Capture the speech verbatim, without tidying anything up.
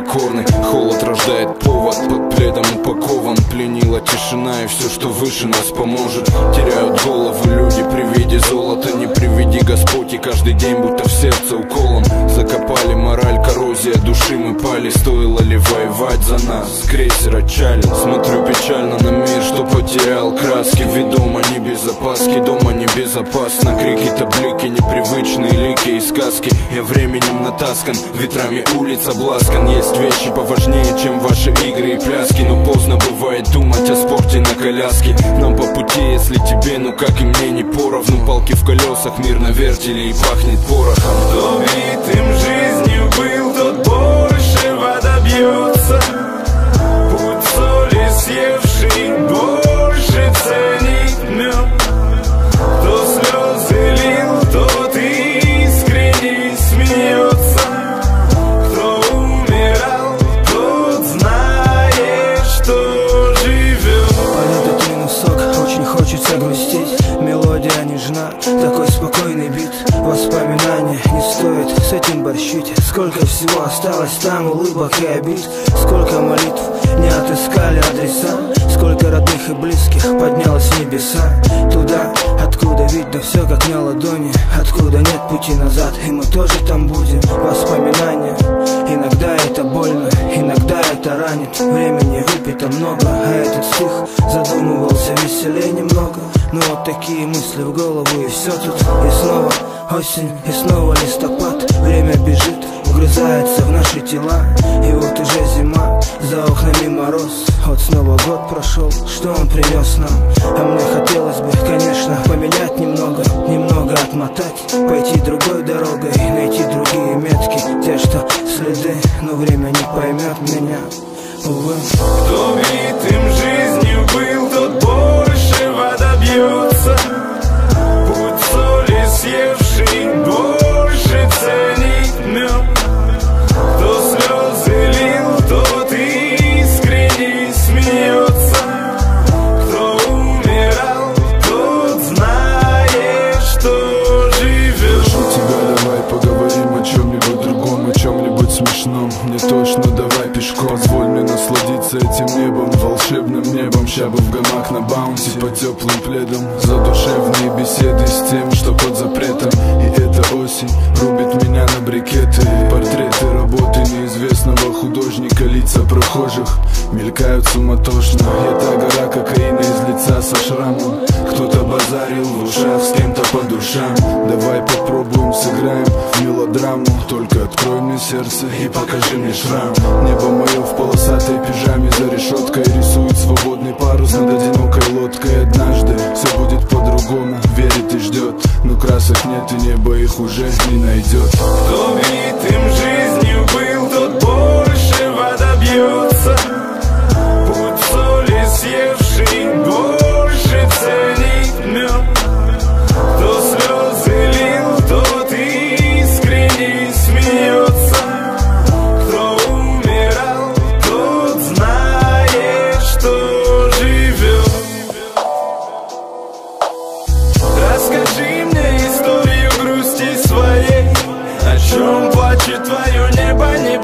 покорный. Холод рождает повод, под пледом упакован. Пленила тишина и все, что выше нас поможет. Теряют головы люди при виде золота. Не приведи Господь, и каждый день будто в сердце уколом. Закопали мораль, коррозия души, мы пали. Стоило ли воевать за нас? Крейсер отчален. Смотрю печально на мир, что потерял краски. Ведомо не без опаски, дома не безопасно. Крики-то блики, непривычные лики и сказки. Я временем натаскан, ветрами улиц обласкан. Есть вещи поважнее, чем ваши игры и пляски. Но поздно бывает думать о спорте на коляске. Нам по пути, если тебе, ну как и мне, не поровну. Палки в колесах, мир на вертеле и пахнет порохом. Кто битым жизнью был, тот большего добьется. Путь соли съевший больше ценит мед. Кто слезы лил, тот искренне смеется. Кто умирал, тот знает, что живет. Под этот минусок очень хочется грустить. Мелодия нежна, такой спокойный бит. Воспоминания не стоит с этим борщить. Сколько всего осталось там улыбок и обид. Сколько молитв не отыскали адреса. Сколько родных и близких поднялось в небеса. Туда, откуда видно все как на ладони. Откуда нет пути назад, и мы тоже там будем. Воспоминания, иногда это больно, иногда это ранит. Времени выпито много, а этот стих задумывался веселее немного. Но вот такие мысли в голову, и все тут. И снова осень, и снова листопад. Время бежит, угрызается в наши тела. И вот уже зима, за окнами мороз. Вот снова год прошел, что он принес нам. А мне хотелось бы, конечно, поменять немного. Немного отмотать, пойти другой дорогой. Найти другие метки, те, что следы. Но время не поймет меня, увы. Кто битым жизнью был, тот большего добьется. Путь соли съевший больше ценит мед. Кто слезы лил, тот искренне смеется. Кто умирал, тот знает, что живет. Прошу тебя, давай поговорим о чем-нибудь другом, о чем-нибудь смешном. Мне точно давай пешком. Позволь мне насладиться этим небом, волшебным небом. Ща бы в гамак на баунти под теплым пледом. Задушевные беседы с тем, что под запретом. И эта осень рубит меня на брикеты. Портреты работы неизвестного художника. Лица прохожих мелькают суматошно. Я та гора кокаина из лица со шрамом. Кто-то базарил в ушах с кем-то по душам. Давай попробуем, сыграем в мелодраму. Только открой мне сердце и покажи мне шрам. Небо мое в полосатой пижаме за решеткой рисует свободный парус над одинокой лодкой. Однажды все будет по-другому, верит и ждет. Но красок нет и небо их уже не найдет. Кто битым жизнью был, тот большего добьется. Путь соли съевший больше ценит мед. Кто слезы лил, тот искренне смеется. Кто умирал, тот знает, что живет. Расскажи мне историю грусти своей. О чем плачет твое небо, не